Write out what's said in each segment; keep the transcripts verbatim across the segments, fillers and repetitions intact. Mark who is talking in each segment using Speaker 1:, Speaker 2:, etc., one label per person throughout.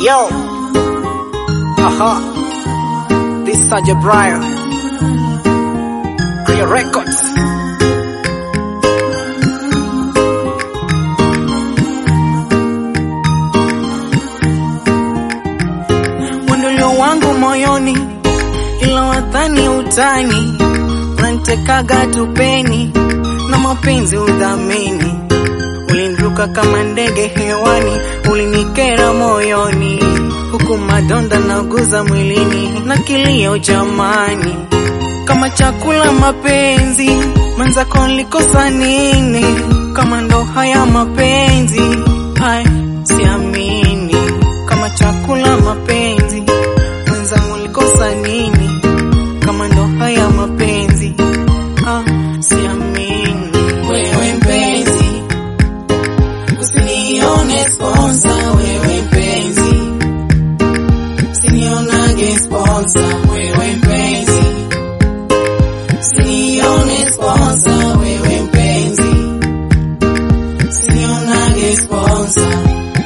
Speaker 1: Yo, aha, this is Sergeant Brian, Clear Records. Mwendolio wangu moyoni, ila wadhani utani, unanitekaga tupeni, na mapenzi udhamini. Ulinruka kama ndege hewani, ulinikera moyoni, huku madonda naguza mwilini, na kilio jamani. Kama chakula mapenzi, mwenzako nilikosa nini? Kama ndo haya mapenzi, hai siamini. Kama chakula mapenzi, mwenzangu nilikosa nini? Kama ndo haya mapenzi, ah siamini.
Speaker 2: Wewe mpenzi, usinione sponsor. Wewe mpenzi, usinionage sponsor. Wewe mpenzi, usinione sponsor. Wewe mpenzi, usinionage sponsor.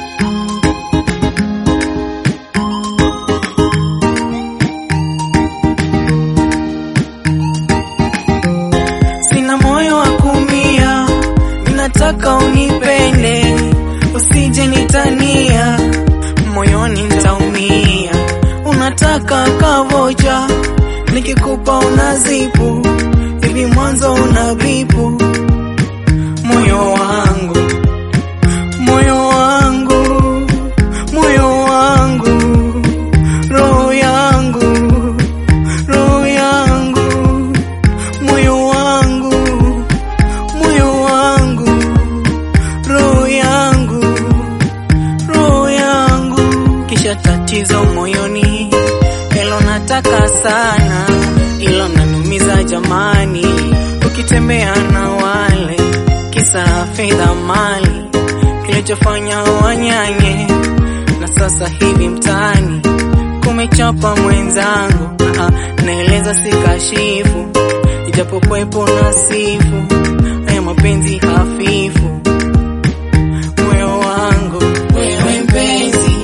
Speaker 1: Sina moyo wa kuumia, ninataka unipende, usije nitania, moyoni nitaumia. Unataka kavoja, nikikupa unazipu, hivi mwanzo unavipu. Moyo wangu, moyo wangu, moyo wangu, roho yangu, roho yangu, moyo wangu, moyo wangu, roho yangu, roho yangu. Kisha tatizo moyoni, hilo nataka sana, ilo nanumiza jamani. Ukitembea na wale, kisa fedha mali, kilichofanya wanyanye, na sasa hivi mtani kumechapa mwenzangu. Aha, naeleza sikashifu, ijapokwepo nasifu, haya mapenzi hafifu. Moyo wangu,
Speaker 2: Wewe mpenzi,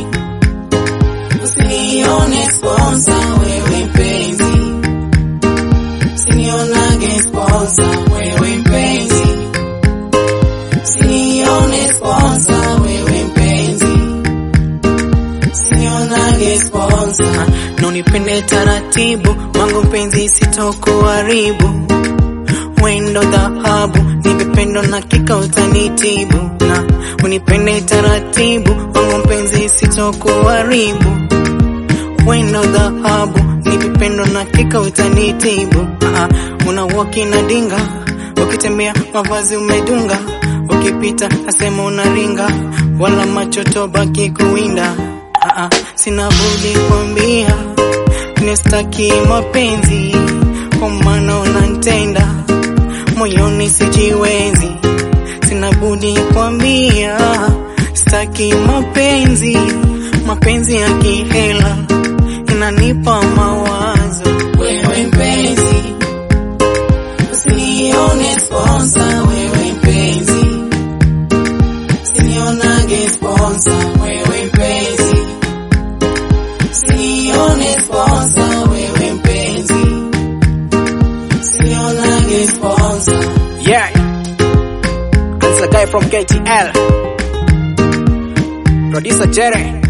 Speaker 2: usinione sponsor. Wewe mpenzi, usinionage sponsor. Wewe mpenzi, usinione sponsor. Wewe mpenzi, usinionage sponsor.
Speaker 1: na unipende taratibu, wangu mpenzi sitokuharibu. Wendo dhahabu, nipe pendo na kika utanitibu. Na unipende taratibu, wangu mpenzi sitokuharibu. Wendo dhahabu, nipe pendo na kika utanitibu. Ah, una walki na dinga, ukitembea mavazi umedunga, ukipita asema unaringa, wala macho tobaki kuwinda. Ah, sina budi kwambia, nistaki mapenzi, kwa maana unanitenda, moyoni sijiwezi. Sina budi kwambia, sitaki mapenzi, mapenzi ya kihela inanipa mawazo.
Speaker 2: Wewe mpenzi, usinione sponsor. Wewe mpenzi, usinionage sponsor. Wewe mpenzi, usinione sponsor. Wewe mpenzi, usinionage sponsor.
Speaker 1: Yeah, it's a guy from K T L, producer Jerry.